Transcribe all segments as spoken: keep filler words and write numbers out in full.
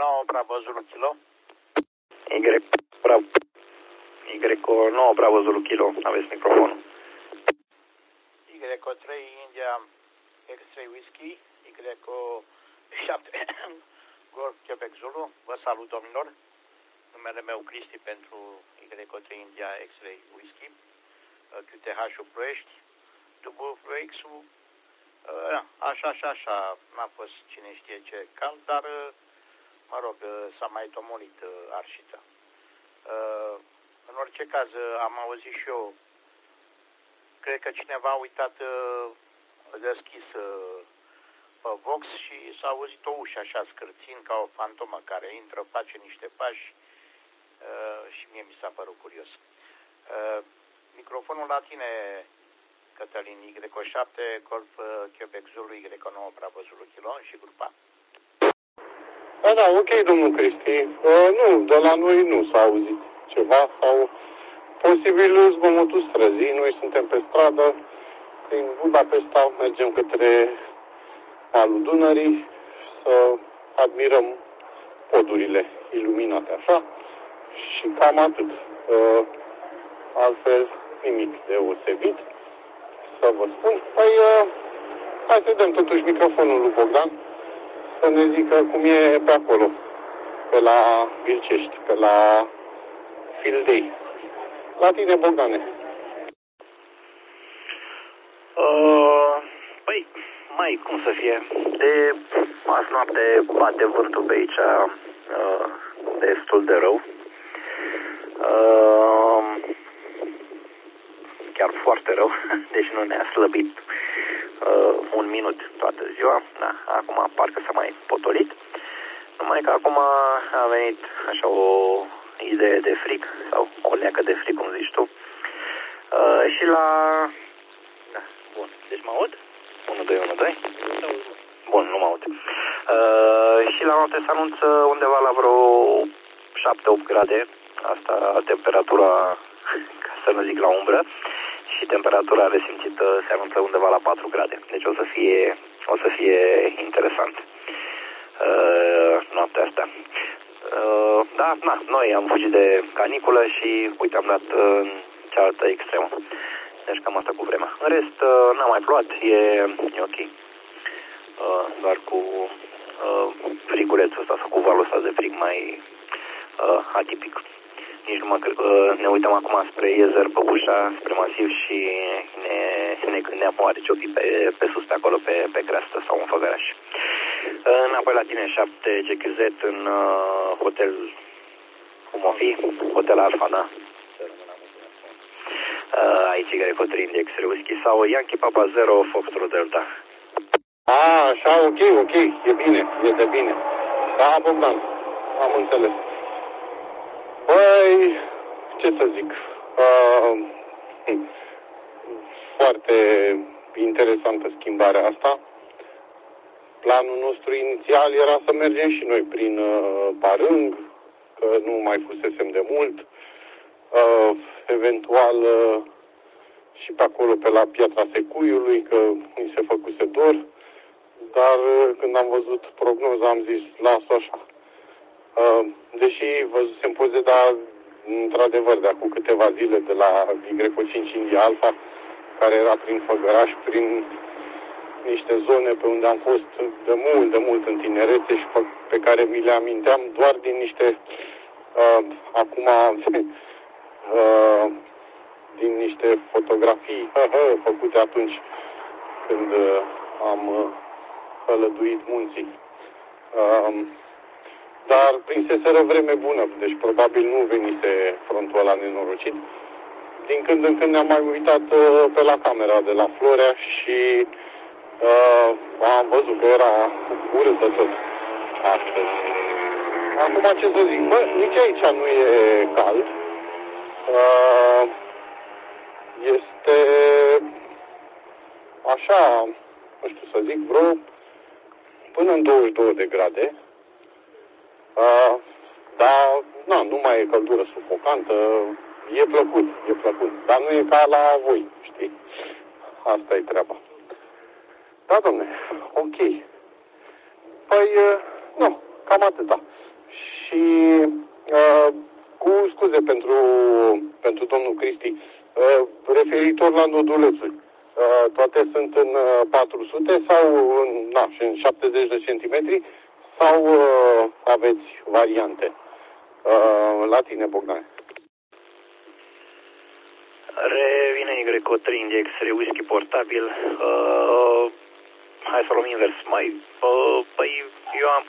nouă, Bravo Zulu Kilo. Y, Bravo. Y nouă, Bravo Zulu Kilo. Aveți microfonul. Y trei, India X-Ray Whiskey. Y șapte, Golf Quebec Zulu. Vă salut, domnilor. Numele meu Cristi pentru Y trei, India X-Ray Whiskey. Q T H-ul Ploiești. Dubul X-ul. Așa, așa, așa. N-a fost cine știe ce cald, dar mă rog, s-a mai tomolit arșița. În orice caz, am auzit și eu, cred că cineva a uitat deschis pe Vox și s-a auzit o ușă așa scârțind ca o fantomă care intră, face niște pași și mie mi s-a părut curios. Microfonul la tine, Cătălin, Y șapte, Golf Quebec Zulu, Y nouă, Bravo Zulu Kilo și grupa. Da, da, ok, domnul Cristi. Uh, nu, de la noi nu s-a auzit ceva sau posibil zgomotul străzii. Noi suntem pe stradă, prin Budapesta, mergem către malul Dunării să admirăm podurile iluminate, așa? Și cam atât. Uh, altfel, nimic deosebit. Să vă spun. Păi, uh, hai să dăm totuși microfonul lui Bogdan să ne zică cum e pe acolo, pe la Vilcești, pe la Fildei. La tine, Bogdane. Uh, păi, mai cum să fie. De azi noapte bate vântul pe aici uh, destul de rău. Uh, chiar foarte rău, deci nu ne-a slăbit uh, un minut toată ziua. Da, acum parcă s-a mai potolit. Numai că acum a venit așa o idee de fric, sau o leacă de fric, cum zici tu. Uh, și la... Da, bun, deci mă aud? unu, doi, unu, doi. Bun, nu mă aud. Uh, și la noapte se anunță undeva la vreo șapte opt grade. Asta temperatura, ca să nu zic la umbră. Și temperatura resimțită se anunță undeva la patru grade. Deci o să fie, o să fie interesant uh, noaptea asta. Uh, da, na, noi am fugit de caniculă și uite, am dat în uh, cealaltă extremă. Deci cam asta cu vremea. În rest, uh, n-a mai plouat, e, e ok. Uh, doar cu uh, frigulețul ăsta sau cu valul ăsta de frig mai uh, atipic. Nici nu mă, uh, ne uităm acum spre Iezer, Păpușa, spre Masiv și ne, ne gândeam oare ce-o fi pe, pe sus, pe acolo, pe, pe creastă sau în Făgăraș. Uh, înapoi la tine, șapte G Q Z în uh, hotel, cum o fi? Hotel Alfa, da? Uh, aici Greco trei Index Reuski sau Yankee Papa zero Foxtrot Delta. A, așa, ok, ok, e bine, e de bine. Da, Bogdan, am înțeles. Păi, ce să zic, uh, foarte interesantă schimbarea asta. Planul nostru inițial era să mergem și noi prin uh, Barâng, că nu mai fusesem de mult, uh, eventual uh, și pe acolo pe la Piatra Secuiului, că mi se făcuse dor, dar uh, când am văzut prognoza am zis, las-o așa. Uh, deși văzusem poze, dar într-adevăr de acum câteva zile de la Y cinci India Alpha, care era prin Făgăraș, prin niște zone pe unde am fost de mult, de mult în tinerețe și pe, pe care mi le aminteam doar din niște uh, acum uh, din niște fotografii făcute atunci când uh, am uh, hălăduit munții. Uh, Dar prinseseră vreme bună, deci probabil nu venise frontul ăla nenorocit. Din când în când ne-am mai uitat uh, pe la camera de la Florea și uh, am văzut că era urâtă tot astăzi. Acum ce să zic, bă, nici aici nu e cald. Uh, este așa, nu știu să zic, vreo până în douăzeci și două de grade. Uh, dar, na, nu mai e căldură sufocantă, e plăcut, e plăcut, dar nu e ca la voi, știi? Asta e treaba. Da, domne, ok. Păi, uh, nu, cam atâta. Și uh, cu scuze pentru, pentru domnul Cristi, uh, referitor la nodulețuri, uh, toate sunt în uh, patru sute sau în, na, și în șaptezeci de centimetri sau uh, aveți variante? Uh, la tine, Bogdan. Revine Y trei de X-ray whisky portabil. Uh, hai să luăm invers. Mai, uh, păi eu am...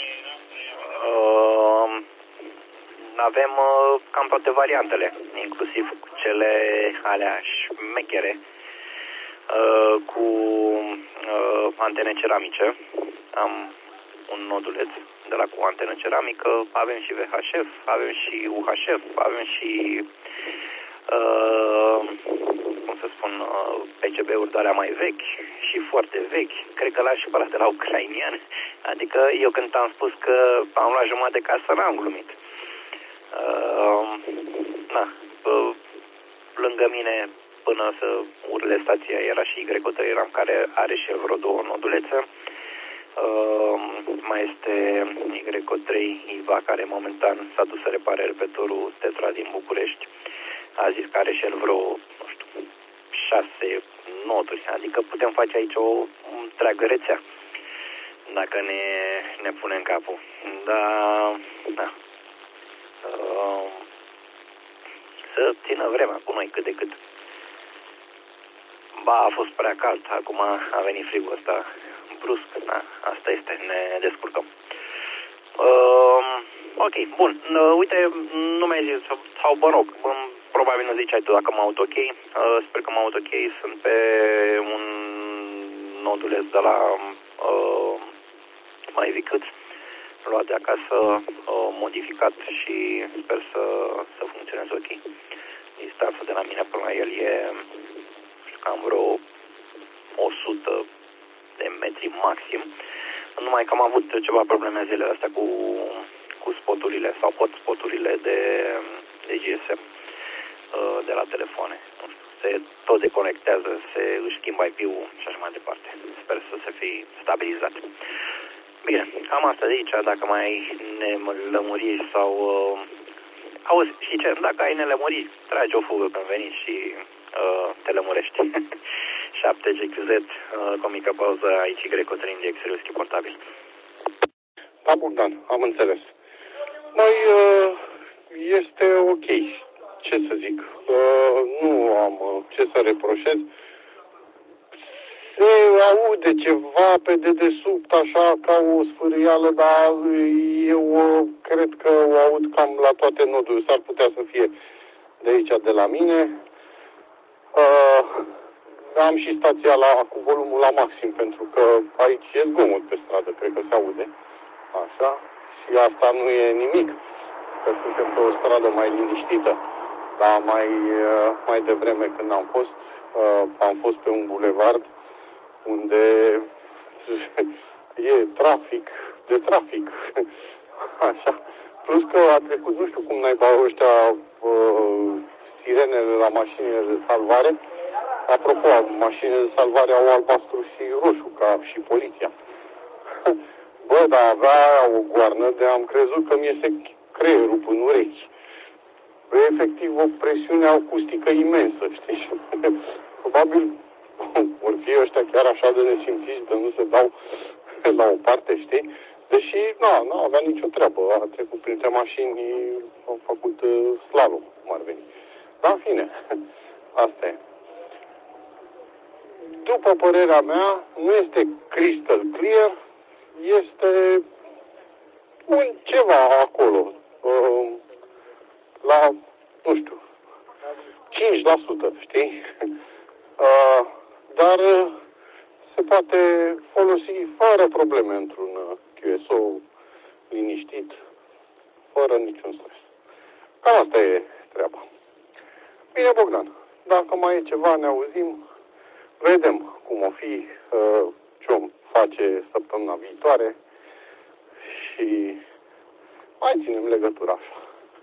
Uh, avem uh, cam toate variantele, inclusiv cele alea șmechere uh, cu uh, antene ceramice. Am un noduleț de la cu antenă ceramică, avem și V H F, avem și U H F, avem și uh, cum să spun, uh, P C B-uri de alea mai vechi și foarte vechi. Cred că l-aș și pe ăla de la ucrainian. Adică eu când am spus că am luat jumătate de casă, n-am glumit. Uh, na, uh, lângă mine până să urle stația era și Y trei Ram, care are și el vreo două nodulețe. Uh, mai este Y trei Iva, care momentan s-a dus să repare repetorul Tetra din București. A zis că are și el vreo, nu știu, șase noduri, adică putem face aici o întreagă rețea dacă ne, ne punem capul. Dar, da, uh, să țină vremea cu noi cât de cât. Ba, a fost prea cald, acum a venit frigul ăsta brusc, da, asta este, ne descurcăm. Uh, ok, bun, uh, uite, nu mi-ai zis, sau mă rog, probabil nu ziceai tu dacă mă aud ok, uh, sper că mă aud ok, sunt pe un noduleț de la uh, mai vicât, luat de acasă, uh, modificat și sper să, să funcționeze ok. Distanța de la mine până la el e, știu, cam vreo o sută de metri maxim, numai că am avut ceva probleme zilele astea cu, cu spoturile sau hotspoturile de, de G S M de la telefoane. Nu știu, se tot deconectează, se își schimbă I P-ul și așa mai departe. Sper să se fie stabilizat. Bine, cam asta de aici. Dacă mai ai nelămuriri sau... Uh, auzi, și ce? Dacă ai nelămuriri, tragi o fugă când veni și uh, te lămurești. șapte G Q Z, uh, cu o mică pauză, aici Y trei de X-ray whisky portabil. Da, Bogdan, am înțeles. Mai uh, este ok. Ce să zic? Uh, nu am uh, ce să reproșez. Se aude ceva pe dedesubt, așa, ca o sfârâială, dar eu uh, cred că o aud cam la toate nodurile. S-ar putea să fie de aici, de la mine. Uh, am și stația la, cu volumul la maxim, pentru că aici e zgomot pe stradă, cred că se aude. Așa. Și asta nu e nimic, că suntem pe o stradă mai liniștită. Dar mai, mai devreme când am fost, am fost pe un bulevard unde e trafic, de trafic. Așa. Plus că a trecut, nu știu cum naiba ăștia, sirenele la mașinile de salvare. Apropo, mașinile de salvare au albastru și roșu, ca și poliția. Bă, dar avea o goarnă de am crezut că mi iese creierul până urechi. Efectiv o presiune acustică imensă, știi? Probabil vor fi ăștia chiar așa de nesimțiți, de nu se dau la o parte, știi? Deși, nu, nu avea nicio treabă. A trecut printre mașini, au făcut slalom, cum ar veni. Dar, în fine, asta e. După părerea mea, nu este crystal clear, este un ceva acolo, la, nu știu, cinci la sută, știi? Dar se poate folosi fără probleme într-un Q S O liniștit, fără niciun stres. Cam asta e treaba. Bine, Bogdan, dacă mai e ceva, ne auzim, vedem cum o fi, ce om face săptămâna viitoare și mai ținem legătura așa.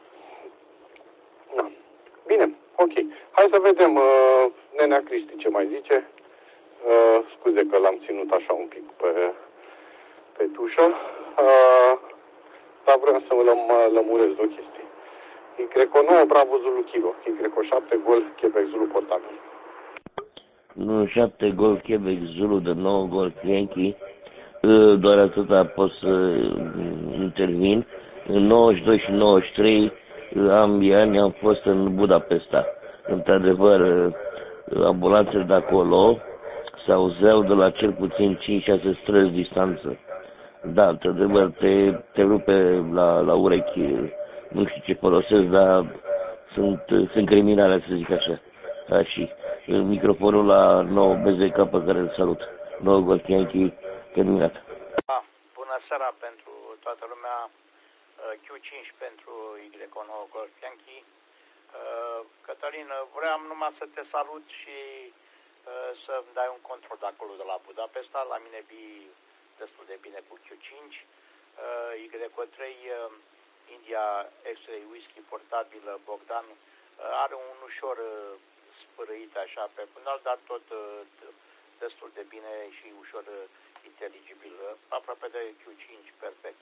Da. Bine, ok. Hai să vedem uh, nenea Cristi ce mai zice. Uh, scuze că l-am ținut așa un pic pe, pe tușă. Uh, dar dar vreau să mă lămuresc o chestie. Y nouă Bravo Zulu Kilo, Y șapte Golf Quebec Zulu portabil. Nu, șapte Golf Quebec Zulu de nouă Golf Yankee, doar atâta pot să intervin. În nouăzeci și doi și nouăzeci și trei, ambii ani am fost în Budapesta. Într-adevăr, ambulanțele de acolo se auzeau de la cel puțin cinci șase străzi distanță. Da, într-adevăr, te, te rupe la, la urechi, nu știu ce folosesc, dar sunt, sunt criminale, să zic așa. Da, și microfonul la nouă B Z K pe care îl salut. nouă Golf Yankee, terminat. Da, bună seara pentru toată lumea. Q cinci pentru Y nouă Golf Yankee. Cătălin, vreau numai să te salut și să-mi dai un control de acolo de la Budapesta. La mine vii destul de bine cu Q cinci. Y trei India X-Ray Whisky portabil Bogdan are un ușor spărăit așa pe fundal, dar tot destul de bine și ușor inteligibil. Aproape de Q cinci, perfect.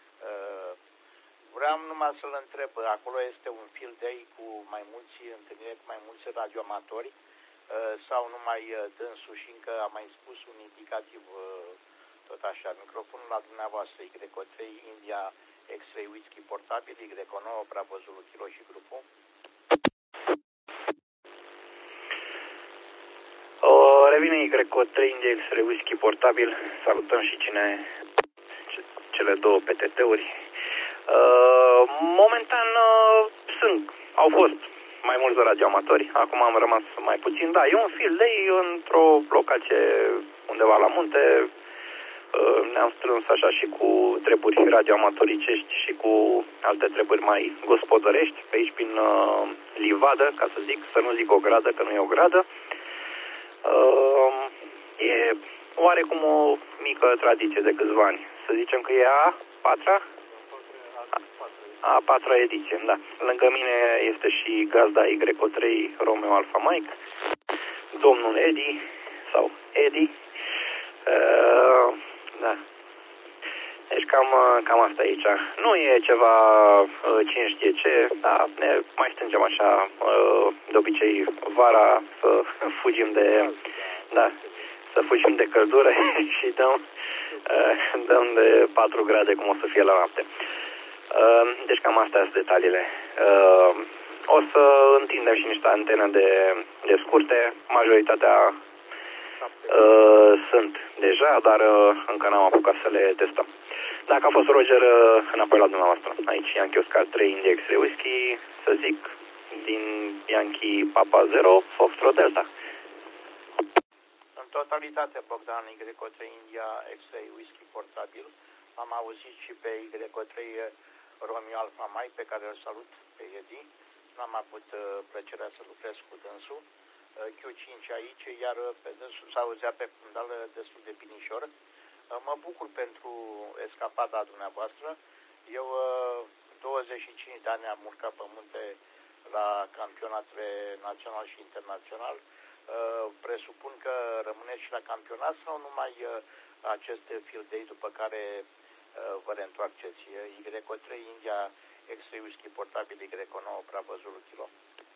Vreau numai să-l întreb, acolo este un field day cu mai mulți întâlniri, cu mai mulți radioamatori sau numai dânsul și încă am mai spus un indicativ tot așa, microfonul la dumneavoastră, Y trei India X-Ray Whisky portabil, Y nouă Bravo Zulu Kilo și grupul. O, revine Y trei India X-Ray Whisky portabil, salutăm și cine cele două P T T-uri. Uh, momentan uh, sunt, au fost mai mulți radioamatori, acum am rămas mai puțin, da, e un field day într-o locație undeva la munte, uh, ne-am strâns așa și cu treburi radioamatoricești și cu alte treburi mai gospodărești, pe aici prin uh, livadă, ca să zic, să nu zic o gradă, că nu e o gradă. Uh, e oarecum o mică tradiție de câțiva ani, să zicem că e a patra? A patra ediție, da. Lângă mine este și gazda Y trei Romeo Alpha Mike, domnul Edi, sau Edi, uh, da. Deci cam, cam asta aici. Nu e ceva uh, cine știe ce, dar ne mai strângem așa, uh, de obicei vara, să fugim de, da, să fugim de căldură și dăm, uh, dăm de patru grade cum o să fie la noapte. Deci cam astea sunt detaliile. O să întindem și niște antene de, de scurte. Majoritatea uh, sunt deja, dar uh, încă n-am apucat să le testăm. Dacă a fost Roger, uh, înapoi la dumneavoastră. Aici Yankee Oscar trei India X-Ray Whisky, să zic, din Yankee Papa zero Foxtrot Delta. În totalitate, Bogdan, Y trei India X-Ray Whisky portabil. Am auzit și pe Y trei Romeo Alpha Mike, pe care îl salut pe Edi. N-am avut uh, plăcerea să lucrez cu dânsul. Uh, Q cinci aici, iar pe dânsul s-auzea pe fundal destul de binișor. Uh, mă bucur pentru escapada dumneavoastră. Eu uh, douăzeci și cinci de ani am urcat pe munte la campionatele național și internațional. Uh, presupun că rămâneți și la campionat sau numai uh, acest field day după care vă reîntoarceți. Y trei India X-Ray Whisky portabil Y nouă Bravo Zulu Kilo.